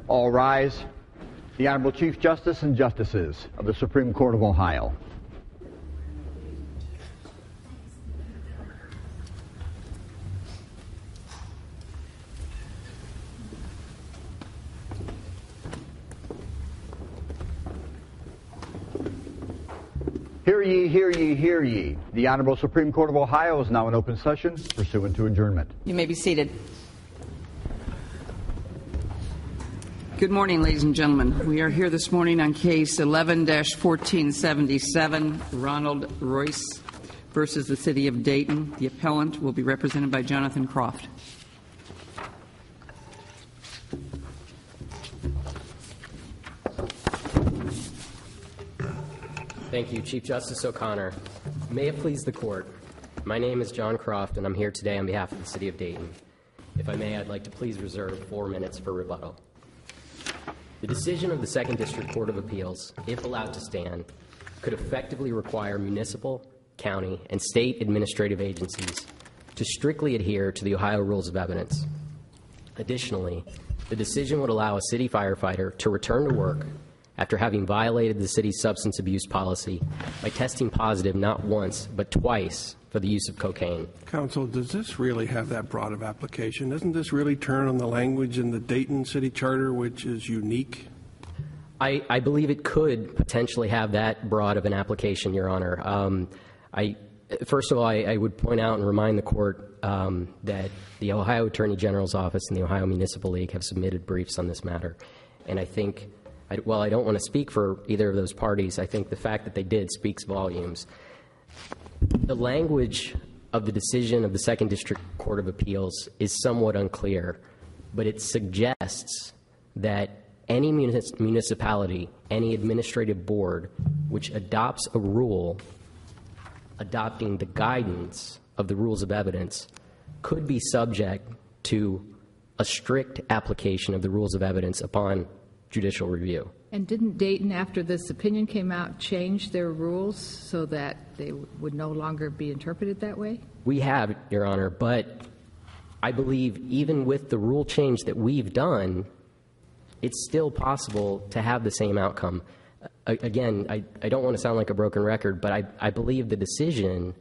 All rise. The Honorable Chief Justice and Justices of the Supreme Court of Ohio. Hear ye, hear ye, hear ye. The Honorable Supreme Court of Ohio is now in open session, pursuant to adjournment. You may be seated. Good morning, ladies and gentlemen. We are here this morning on case 11-1477, Ronald Royce versus the City of Dayton. The appellant will be represented by Jonathan Croft. Thank you, Chief Justice O'Connor. May it please the Court, my name is John Croft, and I'm here today on behalf of the City of Dayton. If I may, I'd like to please reserve 4 minutes for rebuttal. The decision of the 2nd District Court of Appeals, if allowed to stand, could effectively require municipal, county, and state administrative agencies to strictly adhere to the Ohio Rules of Evidence. Additionally, the decision would allow a city firefighter to return to work after having violated the city's substance abuse policy by testing positive not once but twice for the use of cocaine. Counsel, does this really have that broad of application? Doesn't this really turn on the language in the Dayton City Charter, which is unique? I believe it could potentially have that broad of an application, Your Honor. First of all, I would point out and remind the Court that the Ohio Attorney General's Office and the Ohio Municipal League have submitted briefs on this matter. And I think, while I don't want to speak for either of those parties, I think the fact that they did speaks volumes. The language of the decision of the 2nd District Court of Appeals is somewhat unclear, but it suggests that any municipality, any administrative board which adopts a rule adopting the guidance of the rules of evidence could be subject to a strict application of the rules of evidence upon judicial review. And didn't Dayton, after this opinion came out, change their rules so that they would no longer be interpreted that way? We have, Your Honor, but I believe even with the rule change that we've done, it's still possible to have the same outcome. Again, I don't want to sound like a broken record, but I believe the decision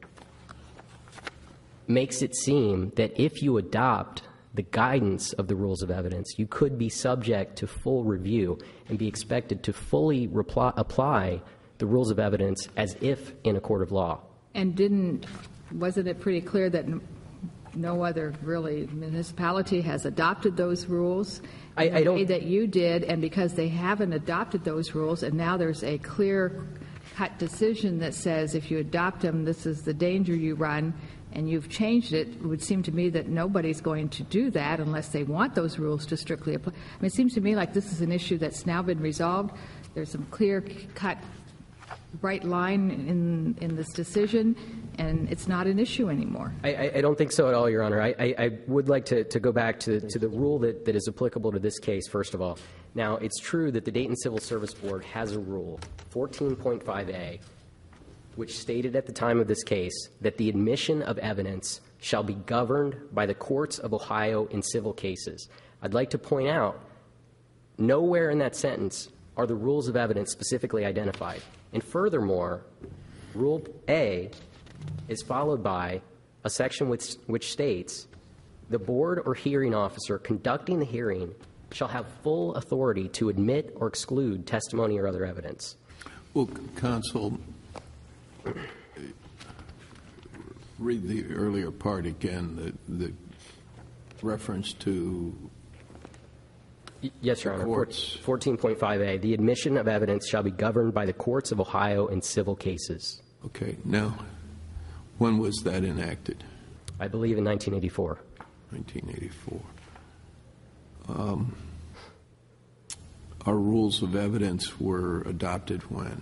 makes it seem that if you adopt the guidance of the rules of evidence, you could be subject to full review and be expected to fully apply the rules of evidence as if in a court of law. And wasn't it pretty clear that no other really municipality has adopted those rules in the way that you did, and because they haven't adopted those rules, and now there's a clear-cut decision that says if you adopt them, this is the danger you run, and you've changed it, it would seem to me that nobody's going to do that unless they want those rules to strictly apply. I mean, it seems to me like this is an issue that's now been resolved. There's some clear-cut, bright line in this decision, and it's not an issue anymore. I don't think so at all, Your Honor. I would like to go back to the rule that is applicable to this case, first of all. Now, it's true that the Dayton Civil Service Board has a rule, 14.5a, which stated at the time of this case that the admission of evidence shall be governed by the courts of Ohio in civil cases. I'd like to point out, nowhere in that sentence are the rules of evidence specifically identified. And furthermore, Rule A is followed by a section which states, the board or hearing officer conducting the hearing shall have full authority to admit or exclude testimony or other evidence. Well, counsel, read the earlier part again, the reference to Yes, Your Honor. Courts. 14.5a, the admission of evidence shall be governed by the courts of Ohio in civil cases. Okay. Now, when was that enacted? I believe in 1984. 1984. Our rules of evidence were adopted when?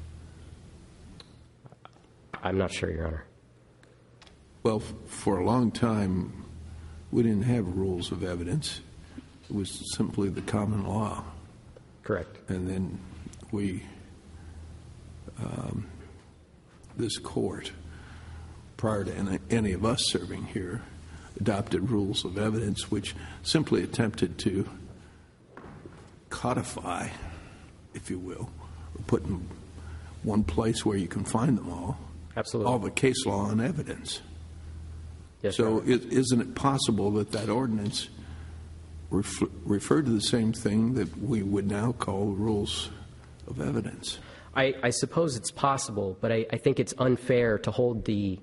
I'm not sure, Your Honor. Well, for a long time, we didn't have rules of evidence. It was simply the common law. Correct. And then this court, prior to any of us serving here, adopted rules of evidence which simply attempted to codify, if you will, or put in one place where you can find them all. Absolutely. All the case law and evidence. Yes, so isn't it possible that ordinance referred to the same thing that we would now call rules of evidence? I suppose it's possible, but I think it's unfair to hold and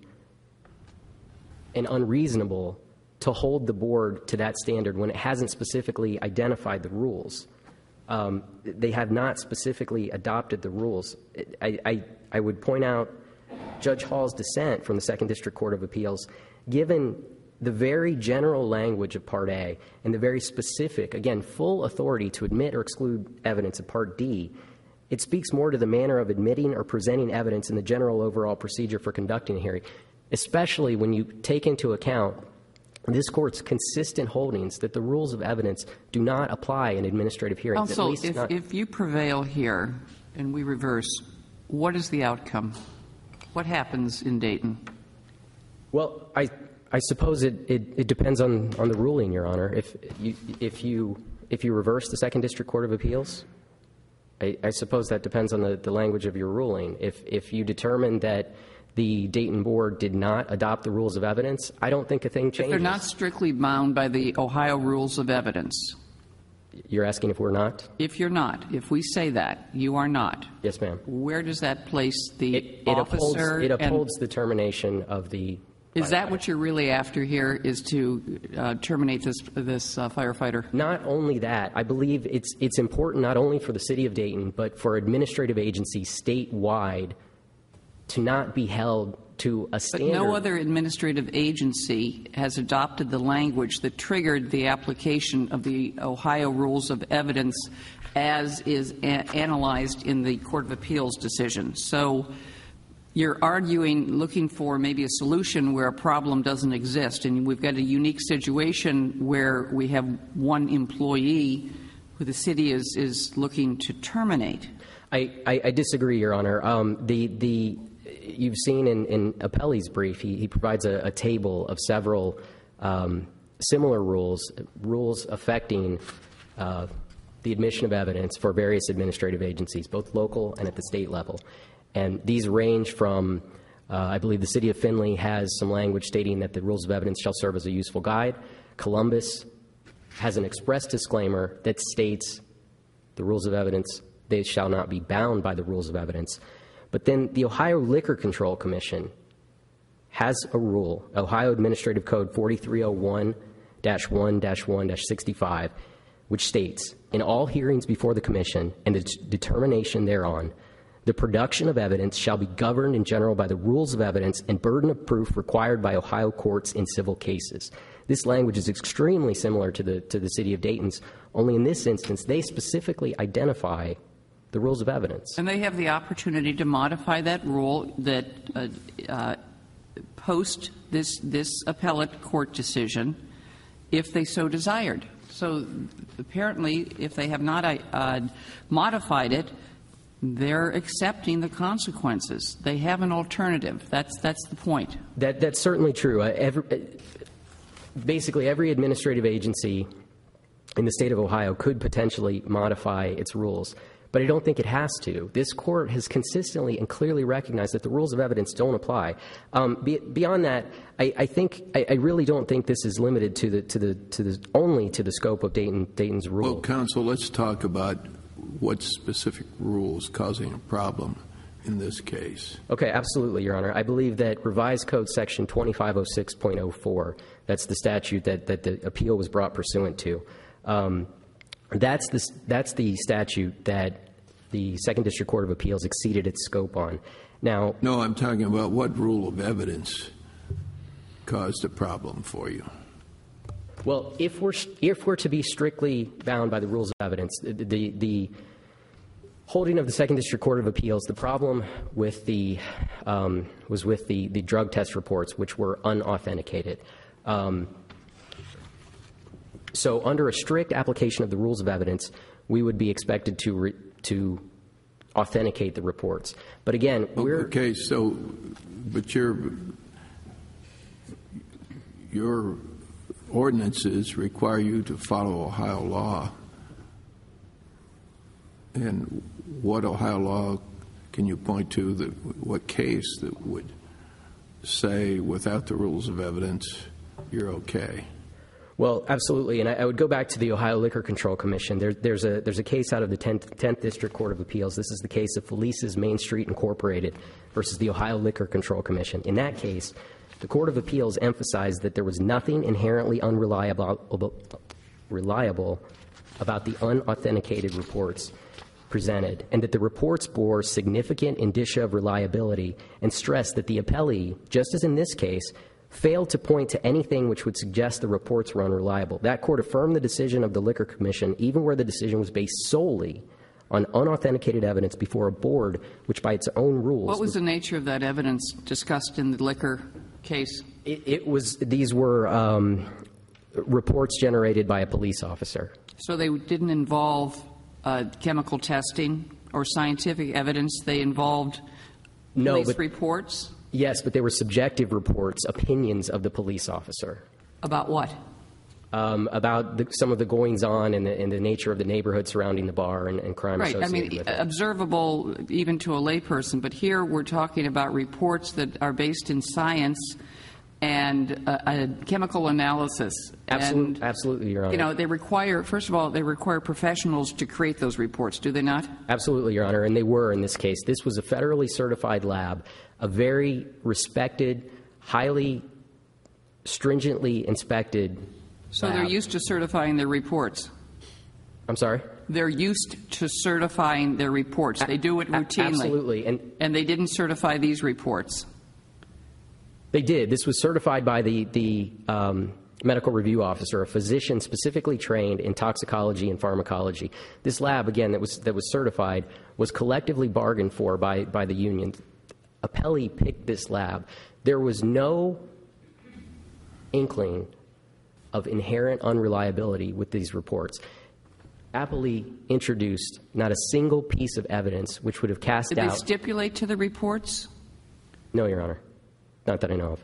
unreasonable to hold the board to that standard when it hasn't specifically identified the rules. They have not specifically adopted the rules. I would point out Judge Hall's dissent from the Second District Court of Appeals, given the very general language of Part A and the very specific, again, full authority to admit or exclude evidence of Part D, it speaks more to the manner of admitting or presenting evidence in the general overall procedure for conducting a hearing, especially when you take into account this Court's consistent holdings that the rules of evidence do not apply in administrative hearings. Counsel, if you prevail here and we reverse, what is the outcome? What happens in Dayton? Well, I suppose it depends on the ruling, Your Honor. If you reverse the Second District Court of Appeals, I suppose that depends on the language of your ruling. If you determine that the Dayton Board did not adopt the rules of evidence, I don't think a thing changes. If they're not strictly bound by the Ohio rules of evidence. You're asking if we're not? If you're not. If we say that, you are not. Yes, ma'am. Where does that place the officer? It upholds the termination of the... Is that what you're really after here, is to terminate this firefighter? Not only that. I believe it's important not only for the City of Dayton, but for administrative agencies statewide to not be held to a standard. But no other administrative agency has adopted the language that triggered the application of the Ohio rules of evidence as is analyzed in the Court of Appeals decision. So you're arguing, looking for maybe a solution where a problem doesn't exist, and we've got a unique situation where we have one employee who the city is looking to terminate. I disagree, Your Honor. You've seen in Appelli's brief, he provides a table of several similar rules affecting the admission of evidence for various administrative agencies, both local and at the state level. And these range from, I believe the City of Findlay has some language stating that the rules of evidence shall serve as a useful guide. Columbus has an express disclaimer that states the rules of evidence, they shall not be bound by the rules of evidence. But then the Ohio Liquor Control Commission has a rule, Ohio Administrative Code 4301-1-1-65, which states, in all hearings before the Commission and the determination thereon, the production of evidence shall be governed in general by the rules of evidence and burden of proof required by Ohio courts in civil cases. This language is extremely similar to the City of Dayton's, only in this instance they specifically identify the rules of evidence. And they have the opportunity to modify that rule that post this appellate court decision if they so desired. So apparently, if they have not modified it, they're accepting the consequences. They have an alternative. That's the point. That's certainly true. Basically, every administrative agency in the state of Ohio could potentially modify its rules, but I don't think it has to. This court has consistently and clearly recognized that the rules of evidence don't apply. Beyond that, I really don't think this is limited only to the scope of Dayton's rule. Well, counsel, let's talk about what specific rules causing a problem in this case. Okay, absolutely, Your Honor. I believe that Revised Code Section 2506.04, that's the statute that the appeal was brought pursuant to. That's the statute that the Second District Court of Appeals exceeded its scope on. Now, no, I'm talking about what rule of evidence caused a problem for you. Well, if we're to be strictly bound by the rules of evidence, the holding of the Second District Court of Appeals, the problem with was with the drug test reports, which were unauthenticated. So under a strict application of the rules of evidence, we would be expected to authenticate the reports. But again, okay. So, but your ordinances require you to follow Ohio law And what Ohio law can you point to, what case that would say without the rules of evidence you're okay? Well, absolutely, and I would go back to the Ohio Liquor Control Commission. There's a case out of the 10th District Court of Appeals. This is the case of Felice's Main Street Incorporated versus the Ohio Liquor Control Commission. In that case, the Court of Appeals emphasized that there was nothing inherently unreliable about the unauthenticated reports presented, and that the reports bore significant indicia of reliability, and stressed that the appellee, just as in this case, failed to point to anything which would suggest the reports were unreliable. That court affirmed the decision of the Liquor Commission, even where the decision was based solely on unauthenticated evidence before a board, which by its own rules... What was the nature of that evidence discussed in the liquor case? These were reports generated by a police officer. So they didn't involve chemical testing or scientific evidence? They involved police reports? Yes, but they were subjective reports, opinions of the police officer. About what? About some of the goings-on and the nature of the neighborhood surrounding the bar and crime associated with it. Observable even to a layperson. But here we're talking about reports that are based in science and a chemical analysis. Absolutely, Your Honor. They require, first of all, professionals to create those reports, do they not? Absolutely, Your Honor, and they were in this case. This was a federally certified lab, a very respected, highly stringently inspected So lab. they're used to certifying their reports? I'm sorry? They're used to certifying their reports. They do it routinely. Absolutely. And they didn't certify these reports? They did. This was certified by the medical review officer, a physician specifically trained in toxicology and pharmacology. This lab, again, that was certified, was collectively bargained for by the union. Appellee picked this lab. There was no inkling of inherent unreliability with these reports. Appellee introduced not a single piece of evidence which would have cast doubt. Did they stipulate to the reports? No, Your Honor. Not that I know of.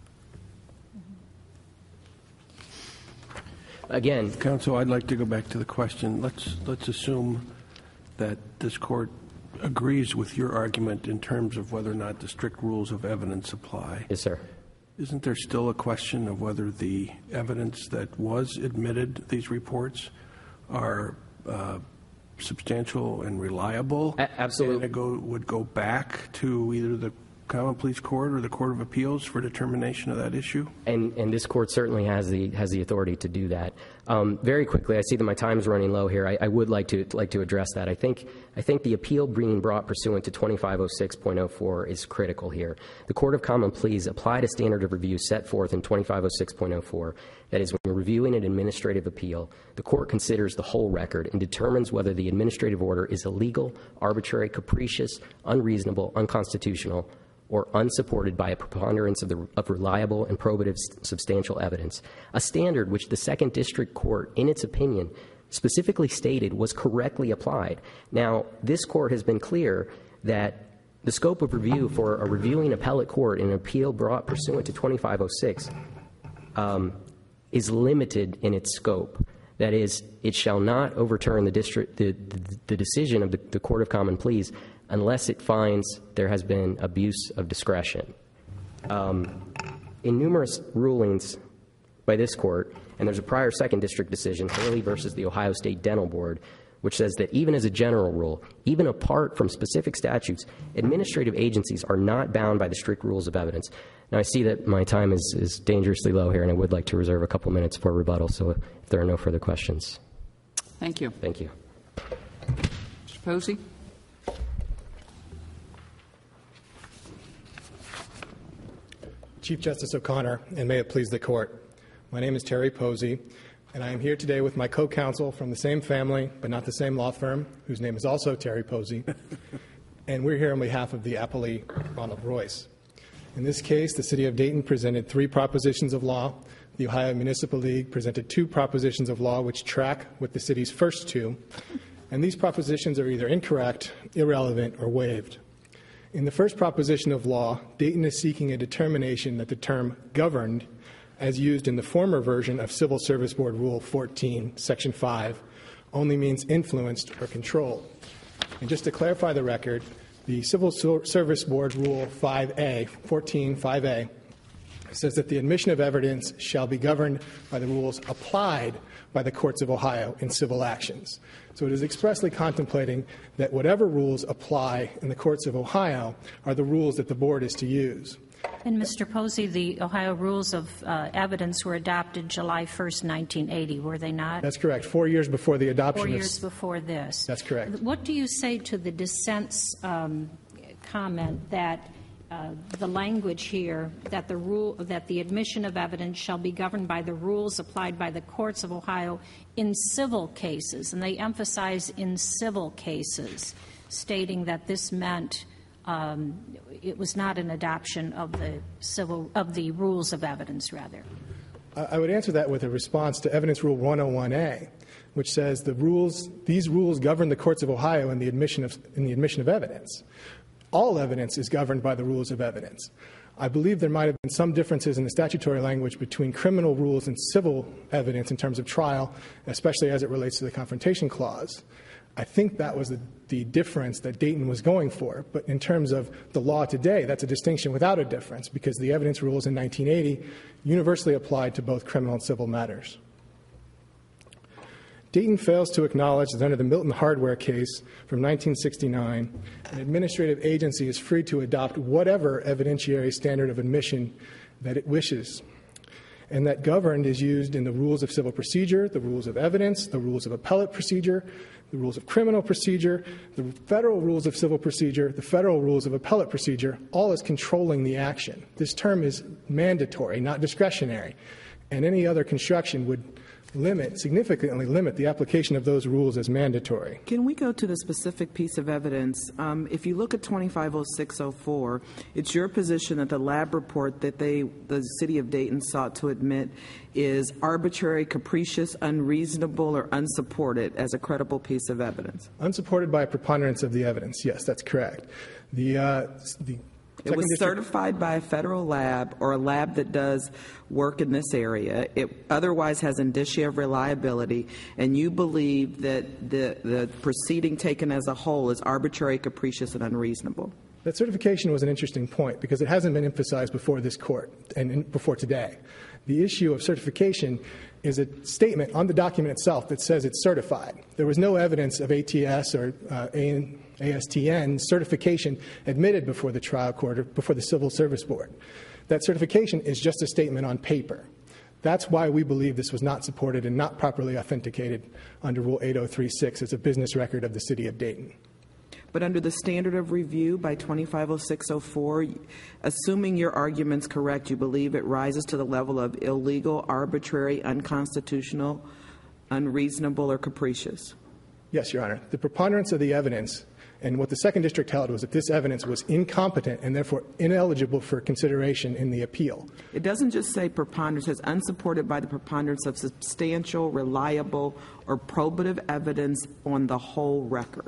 Again, Counsel, I'd like to go back to the question. Let's assume that this court agrees with your argument in terms of whether or not the strict rules of evidence apply. yes, sir. Isn't there still a question of whether the evidence that was admitted, these reports, are substantial and reliable? Absolutely. And it would go back to either the Common Pleas Court or the Court of Appeals for determination of that issue? And this court certainly has the authority to do that. Very quickly, I see that my time is running low here. I would like to address that. I think the appeal being brought pursuant to 2506.04 is critical here. The Court of Common Pleas applied a standard of review set forth in 2506.04. That is, when you're reviewing an administrative appeal, the court considers the whole record and determines whether the administrative order is illegal, arbitrary, capricious, unreasonable, unconstitutional, or unsupported by a preponderance of reliable and probative substantial evidence, a standard which the Second District Court, in its opinion, specifically stated was correctly applied. Now, this court has been clear that the scope of review for a reviewing appellate court in an appeal brought pursuant to 2506 is limited in its scope. That is, it shall not overturn the decision of the Court of Common Pleas unless it finds there has been abuse of discretion. In numerous rulings by this court, and there's a prior Second District decision, Hurley versus the Ohio State Dental Board, which says that even as a general rule, even apart from specific statutes, administrative agencies are not bound by the strict rules of evidence. Now, I see that my time is dangerously low here, and I would like to reserve a couple minutes for rebuttal, so if there are no further questions. Thank you. Thank you. Mr. Posey? Chief Justice O'Connor, and may it please the Court. My name is Terry Posey, and I am here today with my co-counsel from the same family, but not the same law firm, whose name is also Terry Posey, and we're here on behalf of the appellee, Ronald Royce. In this case, the City of Dayton presented 3 propositions of law. The Ohio Municipal League presented 2 propositions of law which track with the city's first 2, and these propositions are either incorrect, irrelevant, or waived. In the first proposition of law, Dayton is seeking a determination that the term governed, as used in the former version of Civil Service Board Rule 14, Section 5, only means influenced or controlled. And just to clarify the record, the Civil Service Board Rule 5A, 14.5A, says that the admission of evidence shall be governed by the rules applied by the courts of Ohio in civil actions. So it is expressly contemplating that whatever rules apply in the courts of Ohio are the rules that the board is to use. And Mr. Posey, the Ohio Rules of Evidence were adopted July 1st, 1980, were they not? That's correct. 4 years before the adoption. 4 years before this. That's correct. What do you say to the dissent's comment that the language here, that the admission of evidence shall be governed by the rules applied by the courts of Ohio in civil cases, and they emphasize in civil cases, stating that this meant it was not an adoption of the rules of evidence, rather? I would answer that with a response to Evidence Rule 101A, which says these rules govern the courts of Ohio in the admission of evidence. All evidence is governed by the rules of evidence. I believe there might have been some differences in the statutory language between criminal rules and civil evidence in terms of trial, especially as it relates to the Confrontation Clause. I think that was the difference that Dayton was going for. But in terms of the law today, that's a distinction without a difference, because the evidence rules in 1980 universally applied to both criminal and civil matters. Dayton fails to acknowledge that under the Milton Hardware case from 1969, an administrative agency is free to adopt whatever evidentiary standard of admission that it wishes. And that governed is used in the rules of civil procedure, the rules of evidence, the rules of appellate procedure, the rules of criminal procedure, the federal rules of civil procedure, the federal rules of appellate procedure, all is controlling the action. This term is mandatory, not discretionary. And any other construction would significantly limit the application of those rules as mandatory. Can we go to the specific piece of evidence? If you look at 250604, it's your position that the lab report that the city of Dayton sought to admit is arbitrary, capricious, unreasonable, or unsupported as a credible piece of evidence? Unsupported by a preponderance of the evidence. Yes, that's correct. It was certified by a federal lab or a lab that does work in this area. It otherwise has indicia of reliability, and you believe that the proceeding taken as a whole is arbitrary, capricious, and unreasonable. That certification was an interesting point because it hasn't been emphasized before this court and before today. The issue of certification is a statement on the document itself that says it's certified. There was no evidence of ATS or ASTN certification admitted before the trial court or before the Civil Service Board. That certification is just a statement on paper. That's why we believe this was not supported and not properly authenticated under Rule 8036 as a business record of the city of Dayton. But under the standard of review by 250604, assuming your argument's correct, you believe it rises to the level of illegal, arbitrary, unconstitutional, unreasonable, or capricious? Yes, Your Honor. The preponderance of the evidence, and what the Second District held was that this evidence was incompetent and therefore ineligible for consideration in the appeal. It doesn't just say preponderance. It says unsupported by the preponderance of substantial, reliable, or probative evidence on the whole record.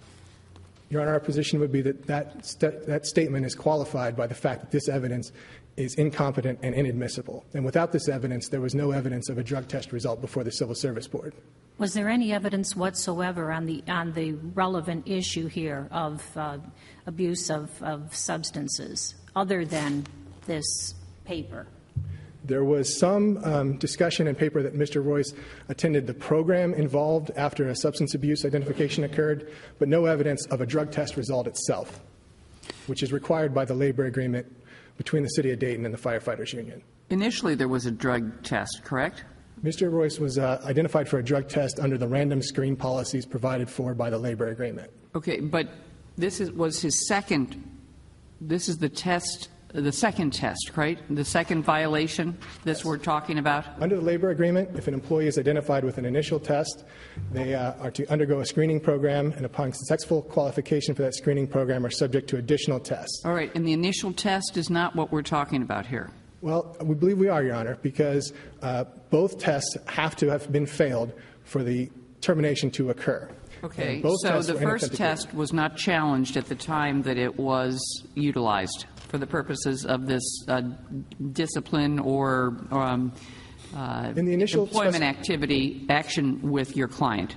Your Honor, our position would be that that statement is qualified by the fact that this evidence is incompetent and inadmissible. And without this evidence, there was no evidence of a drug test result before the Civil Service Board. Was there any evidence whatsoever on the relevant issue here of abuse of substances other than this paper? There was some discussion in paper that Mr. Royce attended the program involved after a substance abuse identification occurred, but no evidence of a drug test result itself, which is required by the labor agreement between the City of Dayton and the Firefighters Union. Initially, there was a drug test, correct? Mr. Royce was identified for a drug test under the random screen policies provided for by the labor agreement. Okay, but this was his second. This is the second test, right? The second violation that we're talking about? Under the labor agreement, if an employee is identified with an initial test, they are to undergo a screening program, and upon successful qualification for that screening program are subject to additional tests. All right, and the initial test is not what we're talking about here. Well, we believe we are, Your Honor, because both tests have to have been failed for the termination to occur. Okay, so the first test was not challenged at the time that it was utilized for the purposes of this discipline or in the initial employment action with your client.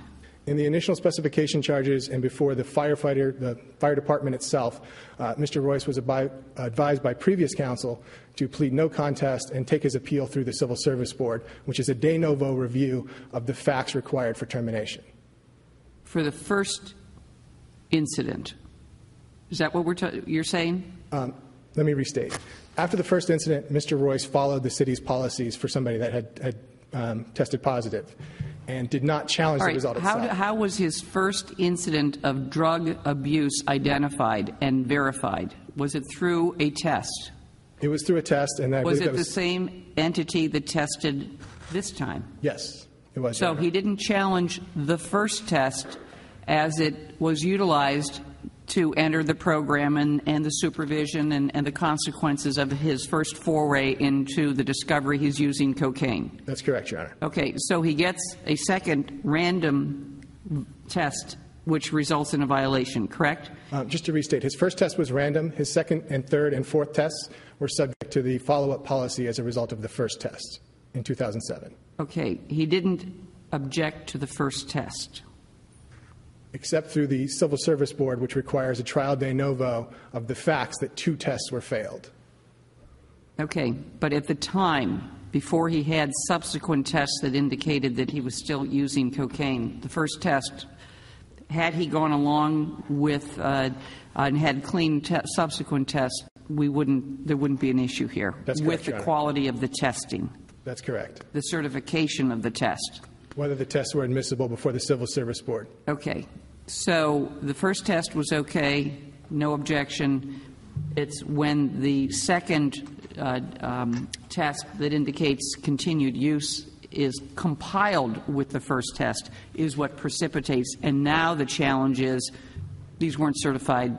In the initial specification charges and before the fire department itself, Mr. Royce was advised by previous counsel to plead no contest and take his appeal through the Civil Service Board, which is a de novo review of the facts required for termination. For the first incident, is that what you're saying? Let me restate. After the first incident, Mr. Royce followed the city's policies for somebody that had tested positive and did not challenge the result itself. How was his first incident of drug abuse identified and verified? Was it through a test? It was through a test. And was it the same entity that tested this time? Yes, it was. So he didn't challenge the first test as it was utilized to enter the program and the supervision and the consequences of his first foray into the discovery he's using cocaine. That's correct, Your Honor. Okay, so he gets a second random test which results in a violation, correct? Just to restate, his first test was random. His second and third and fourth tests were subject to the follow-up policy as a result of the first test in 2007. Okay, he didn't object to the first test. Except through the Civil Service Board, which requires a trial de novo of the facts that 2 tests were failed. Okay, but at the time, before he had subsequent tests that indicated that he was still using cocaine, the first test, had he gone along with and had clean subsequent tests, there wouldn't be an issue here. That's correct, with the quality of the testing. That's correct. The certification of the test. Whether the tests were admissible before the Civil Service Board. Okay. So the first test was okay, no objection. It's when the second test that indicates continued use is compiled with the first test is what precipitates. And now the challenge is these weren't certified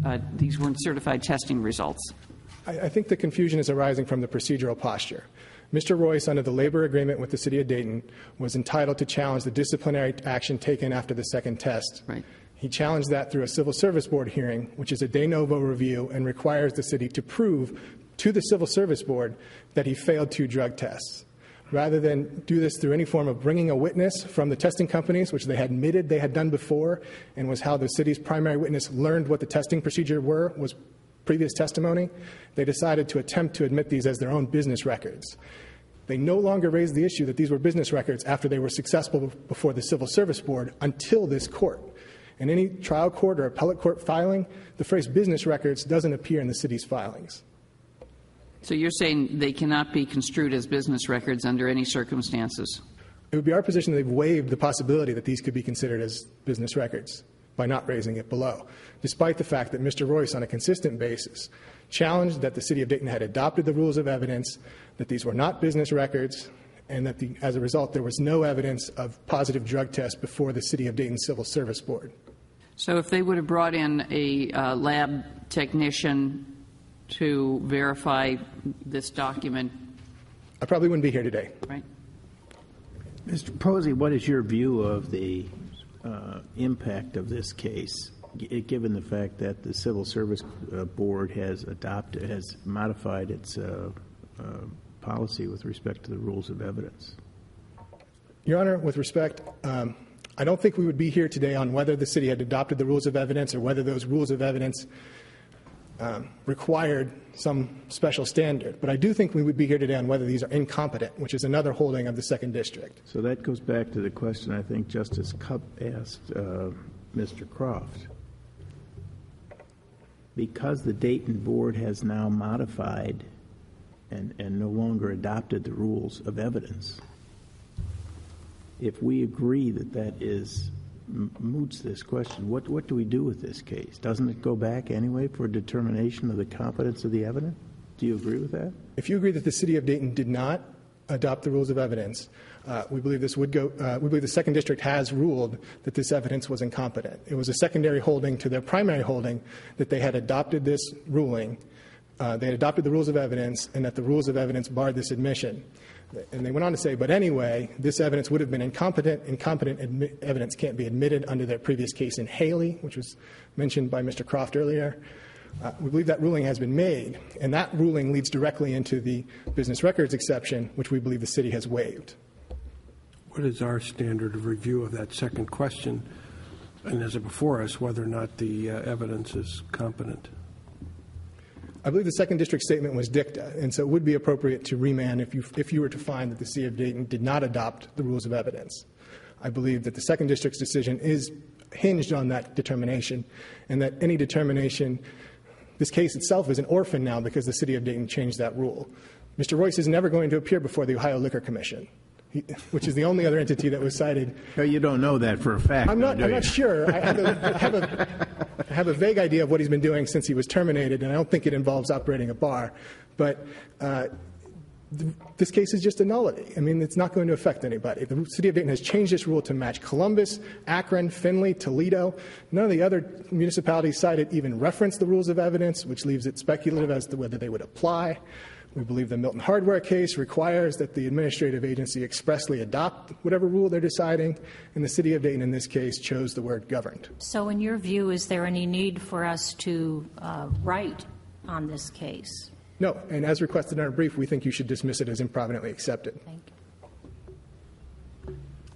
testing results. I think the confusion is arising from the procedural posture. Mr. Royce, under the labor agreement with the City of Dayton, was entitled to challenge the disciplinary action taken after the second test. Right. He challenged that through a Civil Service Board hearing, which is a de novo review and requires the city to prove to the Civil Service Board that he failed 2 drug tests. Rather than do this through any form of bringing a witness from the testing companies, which they had admitted they had done before, and was how the city's primary witness learned what the testing procedure was previous testimony, they decided to attempt to admit these as their own business records. They no longer raised the issue that these were business records after they were successful before the Civil Service Board until this court. In any trial court or appellate court filing, the phrase business records doesn't appear in the city's filings. So you're saying they cannot be construed as business records under any circumstances? It would be our position they've waived the possibility that these could be considered as business records by not raising it below, despite the fact that Mr. Royce, on a consistent basis, challenged that the City of Dayton had adopted the rules of evidence, that these were not business records, and that as a result there was no evidence of positive drug tests before the City of Dayton Civil Service Board. So if they would have brought in a lab technician to verify this document, I probably wouldn't be here today. Right. Mr. Posey, what is your view of the impact of this case, given the fact that the Civil Service Board has modified its policy with respect to the rules of evidence? Your Honor, with respect, I don't think we would be here today on whether the city had adopted the rules of evidence or whether those rules of evidence required some special standard. But I do think we would be here today on whether these are incompetent, which is another holding of the Second District. So that goes back to the question I think Justice Cupp asked Mr. Croft. Because the Dayton Board has now modified and no longer adopted the rules of evidence, if we agree that moots this question, what do we do with this case? Doesn't it go back anyway for a determination of the competence of the evidence? Do you agree with that? If you agree that the City of Dayton did not adopt the rules of evidence, we believe this would go. We believe the Second District has ruled that this evidence was incompetent. It was a secondary holding to their primary holding that they had adopted this ruling. They had adopted the rules of evidence, and that the rules of evidence barred this admission. And they went on to say, but anyway, this evidence would have been incompetent. Incompetent evidence can't be admitted under their previous case in Haley, which was mentioned by Mr. Croft earlier. We believe that ruling has been made, and that ruling leads directly into the business records exception, which we believe the city has waived. What is our standard of review of that second question? And is it before us whether or not the evidence is competent? I believe the second district statement was dicta, and so it would be appropriate to remand if you were to find that the City of Dayton did not adopt the rules of evidence. I believe that the second district's decision is hinged on that determination, and that any determination, this case itself is an orphan now because the City of Dayton changed that rule. Mr. Royce is never going to appear before the Ohio Liquor Commission, which is the only other entity that was cited. No, you don't know that for a fact. I'm not sure. I have a vague idea of what he's been doing since he was terminated, and I don't think it involves operating a bar. But this case is just a nullity. I mean, it's not going to affect anybody. The City of Dayton has changed this rule to match Columbus, Akron, Findlay, Toledo. None of the other municipalities cited even reference the rules of evidence, which leaves it speculative as to whether they would apply. We believe the Milton Hardware case requires that the administrative agency expressly adopt whatever rule they're deciding, and the City of Dayton in this case chose the word governed. So in your view, is there any need for us to write on this case? No, and as requested in our brief, we think you should dismiss it as improvidently accepted. Thank you.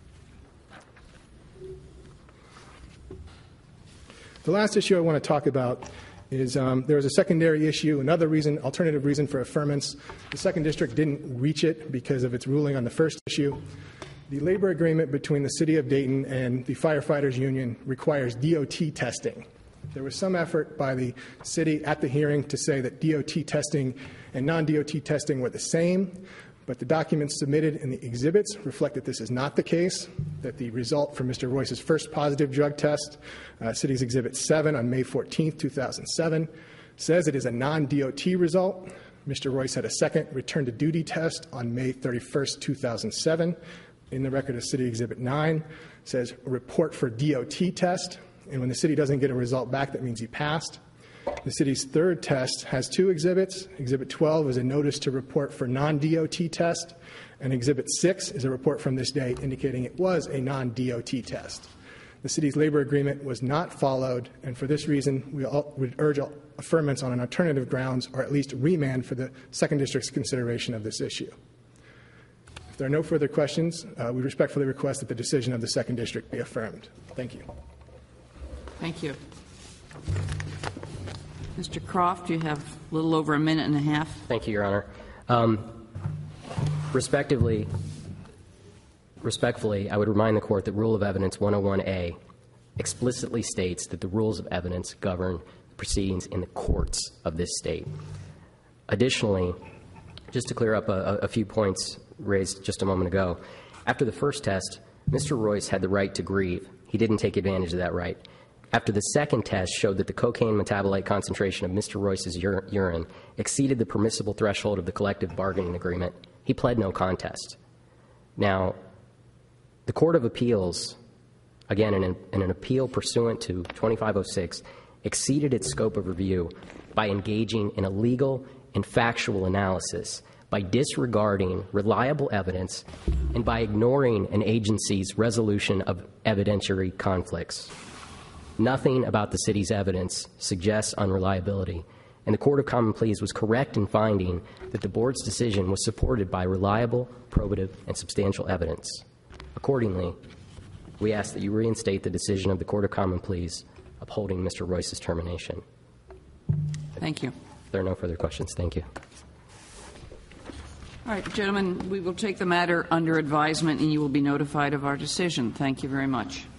The last issue I want to talk about is there was a secondary issue, another reason, alternative reason for affirmance. The second district didn't reach it because of its ruling on the first issue. The labor agreement between the City of Dayton and the Firefighters Union requires DOT testing. There was some effort by the city at the hearing to say that DOT testing and non-DOT testing were the same, but the documents submitted in the exhibits reflect that this is not the case, that the result from Mr. Royce's first positive drug test, City's Exhibit 7 on May 14, 2007, says it is a non-DOT result. Mr. Royce had a second return-to-duty test on May 31, 2007. In the record of City Exhibit 9, says report for DOT test, and when the city doesn't get a result back, that means he passed. The city's third test has two exhibits. Exhibit 12 is a notice to report for non-DOT test, and Exhibit 6 is a report from this day indicating it was a non-DOT test. The city's labor agreement was not followed, and for this reason, we would urge affirmance on an alternative grounds, or at least remand for the second district's consideration of this issue. If there are no further questions, we respectfully request that the decision of the second district be affirmed. Thank you. Thank you. Mr. Croft, you have a little over a minute and a half. Thank you, Your Honor. Respectfully, I would remind the Court that Rule of Evidence 101A explicitly states that the rules of evidence govern proceedings in the courts of this state. Additionally, just to clear up a few points raised just a moment ago, after the first test, Mr. Royce had the right to grieve. He didn't take advantage of that right. After the second test showed that the cocaine metabolite concentration of Mr. Royce's urine exceeded the permissible threshold of the collective bargaining agreement, he pled no contest. Now, the Court of Appeals, again, in an appeal pursuant to 2506, exceeded its scope of review by engaging in a legal and factual analysis, by disregarding reliable evidence, and by ignoring an agency's resolution of evidentiary conflicts. Nothing about the city's evidence suggests unreliability, and the Court of Common Pleas was correct in finding that the Board's decision was supported by reliable, probative, and substantial evidence. Accordingly, we ask that you reinstate the decision of the Court of Common Pleas upholding Mr. Royce's termination. Thank you. If there are no further questions, thank you. All right, gentlemen, we will take the matter under advisement, and you will be notified of our decision. Thank you very much.